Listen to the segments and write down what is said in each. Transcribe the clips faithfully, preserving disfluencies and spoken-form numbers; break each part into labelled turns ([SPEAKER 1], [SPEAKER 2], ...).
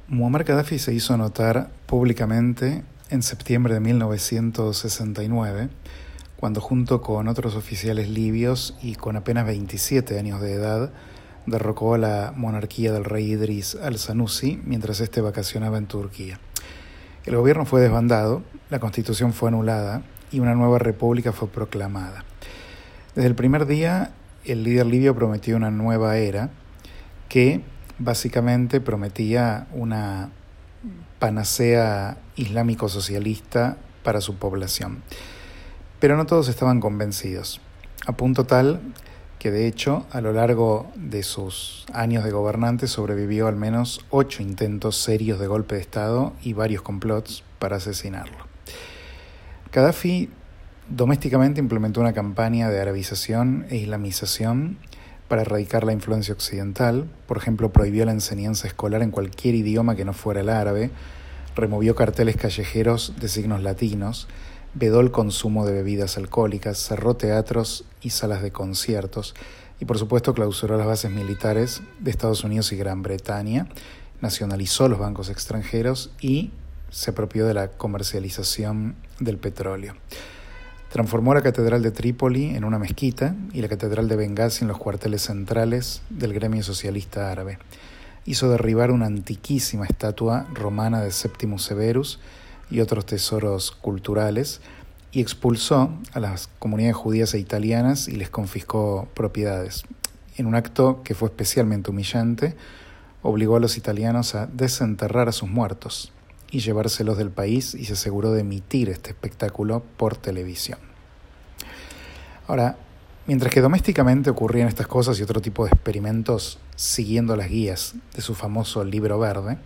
[SPEAKER 1] Muammar Gaddafi se hizo notar públicamente en septiembre de mil novecientos sesenta y nueve, cuando junto con otros oficiales libios y con apenas veintisiete años de edad, derrocó a la monarquía del rey Idris al-Sanusi mientras éste vacacionaba en Turquía. El gobierno fue desbandado, la constitución fue anulada y una nueva república fue proclamada. Desde el primer día, el líder libio prometió una nueva era que básicamente prometía una panacea islámico-socialista para su población. Pero no todos estaban convencidos, a punto tal que de hecho a lo largo de sus años de gobernante sobrevivió al menos ocho intentos serios de golpe de Estado y varios complots para asesinarlo. Gaddafi domésticamente implementó una campaña de arabización e islamización para erradicar la influencia occidental. Por ejemplo, prohibió la enseñanza escolar en cualquier idioma que no fuera el árabe, removió carteles callejeros de signos latinos, vedó el consumo de bebidas alcohólicas, cerró teatros y salas de conciertos y, por supuesto, clausuró las bases militares de Estados Unidos y Gran Bretaña, nacionalizó los bancos extranjeros y se apropió de la comercialización del petróleo. Transformó la Catedral de Trípoli en una mezquita y la Catedral de Bengasi en los cuarteles centrales del gremio socialista árabe. Hizo derribar una antiquísima estatua romana de Septimus Severus y otros tesoros culturales y expulsó a las comunidades judías e italianas y les confiscó propiedades. En un acto que fue especialmente humillante, obligó a los italianos a desenterrar a sus muertos y llevárselos del país y se aseguró de emitir este espectáculo por televisión. Ahora, mientras que domésticamente ocurrían estas cosas y otro tipo de experimentos siguiendo las guías de su famoso libro verde,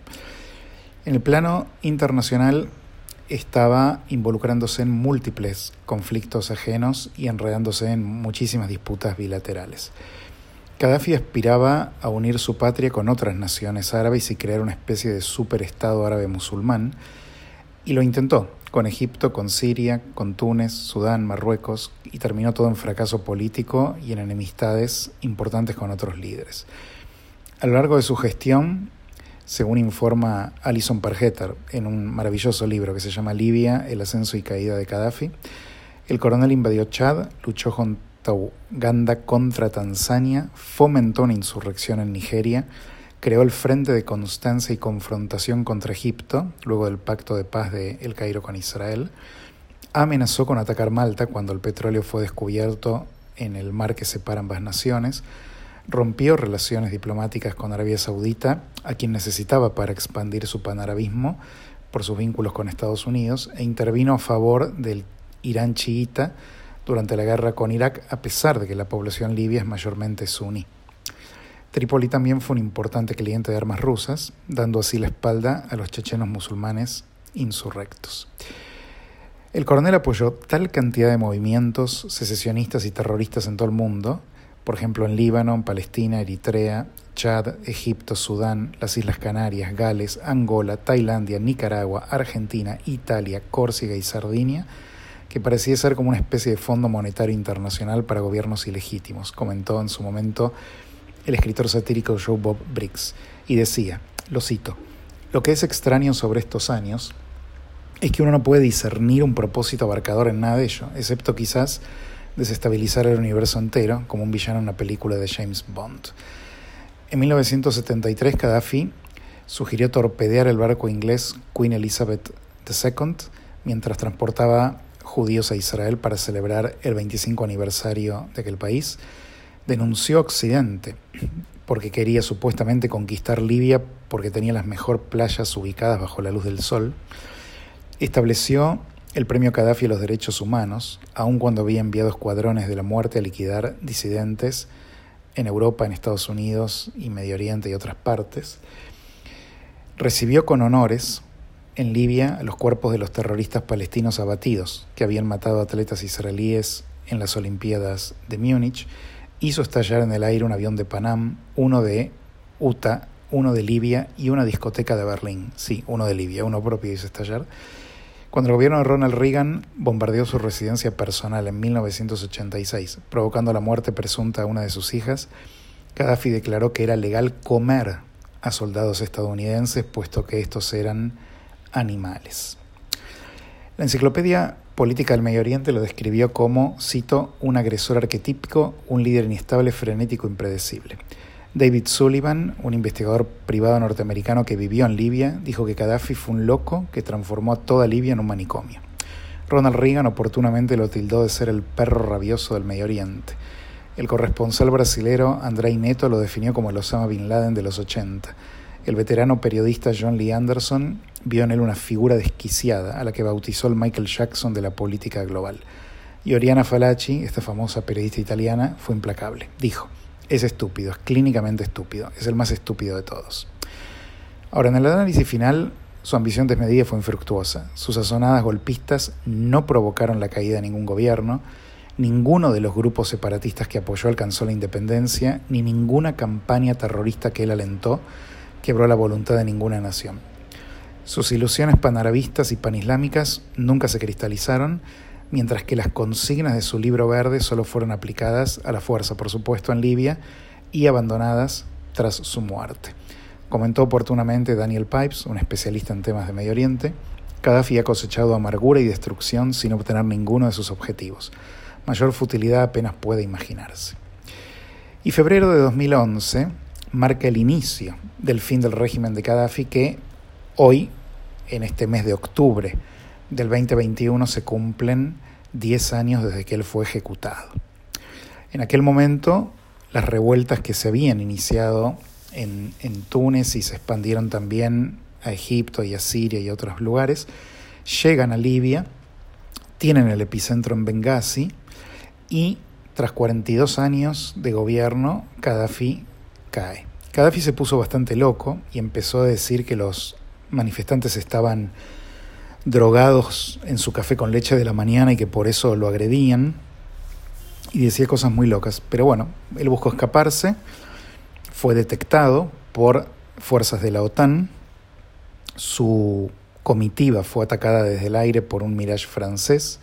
[SPEAKER 1] en el plano internacional estaba involucrándose en múltiples conflictos ajenos y enredándose en muchísimas disputas bilaterales. Gaddafi aspiraba a unir su patria con otras naciones árabes y crear una especie de superestado árabe musulmán, y lo intentó con Egipto, con Siria, con Túnez, Sudán, Marruecos, y terminó todo en fracaso político y en enemistades importantes con otros líderes. A lo largo de su gestión, según informa Alison Pargeter en un maravilloso libro que se llama Libia, el ascenso y caída de Gaddafi, el coronel invadió Chad, luchó contra Uganda contra Tanzania, fomentó una insurrección en Nigeria, creó el Frente de Constancia y Confrontación contra Egipto, luego del pacto de paz de El Cairo con Israel, amenazó con atacar Malta cuando el petróleo fue descubierto en el mar que separa ambas naciones, rompió relaciones diplomáticas con Arabia Saudita, a quien necesitaba para expandir su panarabismo por sus vínculos con Estados Unidos, e intervino a favor del Irán chiita durante la guerra con Irak, a pesar de que la población libia es mayormente suní. Trípoli también fue un importante cliente de armas rusas, dando así la espalda a los chechenos musulmanes insurrectos. El coronel apoyó tal cantidad de movimientos secesionistas y terroristas en todo el mundo, por ejemplo en Líbano, en Palestina, Eritrea, Chad, Egipto, Sudán, las Islas Canarias, Gales, Angola, Tailandia, Nicaragua, Argentina, Italia, Córcega y Sardinia, que parecía ser como una especie de fondo monetario internacional para gobiernos ilegítimos, comentó en su momento el escritor satírico Joe Bob Briggs, y decía, lo cito, «Lo que es extraño sobre estos años es que uno no puede discernir un propósito abarcador en nada de ello, excepto quizás desestabilizar el universo entero, como un villano en una película de James Bond». En mil novecientos setenta y tres, Gaddafi sugirió torpedear el barco inglés Queen Elizabeth segunda mientras transportaba judíos a Israel para celebrar el veinticinco aniversario de aquel país. Denunció a Occidente porque quería supuestamente conquistar Libia porque tenía las mejores playas ubicadas bajo la luz del sol. Estableció el premio Gaddafi a los derechos humanos, aun cuando había enviado escuadrones de la muerte a liquidar disidentes en Europa, en Estados Unidos y Medio Oriente y otras partes. Recibió con honores en Libia a los cuerpos de los terroristas palestinos abatidos que habían matado a atletas israelíes en las Olimpiadas de Múnich. Hizo estallar en el aire un avión de Panam, uno de U T A, uno de Libia y una discoteca de Berlín. Sí, uno de Libia, uno propio hizo estallar. Cuando el gobierno de Ronald Reagan bombardeó su residencia personal en mil novecientos ochenta y seis, provocando la muerte presunta a una de sus hijas, Gaddafi declaró que era legal comer a soldados estadounidenses, puesto que estos eran animales. La Enciclopedia Política del Medio Oriente lo describió como, cito, un agresor arquetípico, un líder inestable, frenético, impredecible. David Sullivan, un investigador privado norteamericano que vivió en Libia, dijo que Gaddafi fue un loco que transformó a toda Libia en un manicomio. Ronald Reagan oportunamente lo tildó de ser el perro rabioso del Medio Oriente. El corresponsal brasilero Andrei Neto lo definió como el Osama Bin Laden de los ochenta. El veterano periodista John Lee Anderson vio en él una figura desquiciada, a la que bautizó el Michael Jackson de la política global. Y Oriana Fallaci, esta famosa periodista italiana, fue implacable. Dijo: es estúpido, es clínicamente estúpido, es el más estúpido de todos. Ahora, en el análisis final, su ambición desmedida fue infructuosa. Sus sazonadas golpistas no provocaron la caída de ningún gobierno, ninguno de los grupos separatistas que apoyó alcanzó la independencia, ni ninguna campaña terrorista que él alentó quebró la voluntad de ninguna nación. Sus ilusiones panarabistas y panislámicas nunca se cristalizaron, mientras que las consignas de su libro verde solo fueron aplicadas a la fuerza, por supuesto, en Libia, y abandonadas tras su muerte. Comentó oportunamente Daniel Pipes, un especialista en temas de Medio Oriente: Gaddafi ha cosechado amargura y destrucción sin obtener ninguno de sus objetivos. Mayor futilidad apenas puede imaginarse. Y febrero de dos mil once marca el inicio del fin del régimen de Gaddafi, que hoy, en este mes de octubre del veinte veintiuno, se cumplen diez años desde que él fue ejecutado. En aquel momento, las revueltas que se habían iniciado en, en Túnez y se expandieron también a Egipto y a Siria y a otros lugares, llegan a Libia, tienen el epicentro en Bengasi y, tras cuarenta y dos años de gobierno, Gaddafi cae. Gaddafi se puso bastante loco y empezó a decir que los manifestantes estaban drogados en su café con leche de la mañana y que por eso lo agredían, y decía cosas muy locas. Pero bueno, él buscó escaparse, fue detectado por fuerzas de la OTAN, su comitiva fue atacada desde el aire por un Mirage francés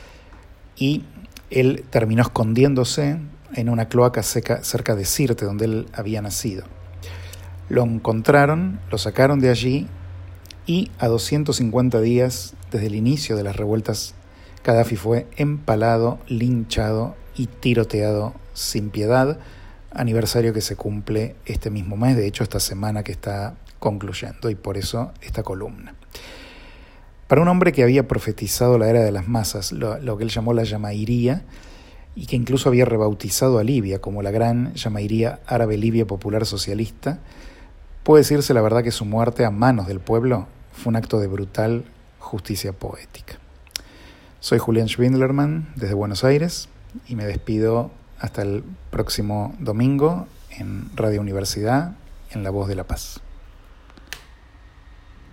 [SPEAKER 1] y él terminó escondiéndose en una cloaca seca cerca de Sirte, donde él había nacido. Lo encontraron, lo sacaron de allí, y a doscientos cincuenta días desde el inicio de las revueltas, Gaddafi fue empalado, linchado y tiroteado sin piedad, aniversario que se cumple este mismo mes, de hecho esta semana que está concluyendo, y por eso esta columna. Para un hombre que había profetizado la era de las masas, lo, lo que él llamó la Yamairía, y que incluso había rebautizado a Libia como la gran Yamairía Árabe Libia Popular Socialista, puede decirse la verdad que su muerte a manos del pueblo fue un acto de brutal justicia poética. Soy Julián Schwindlerman desde Buenos Aires y me despido hasta el próximo domingo en Radio Universidad, en La Voz de la Paz.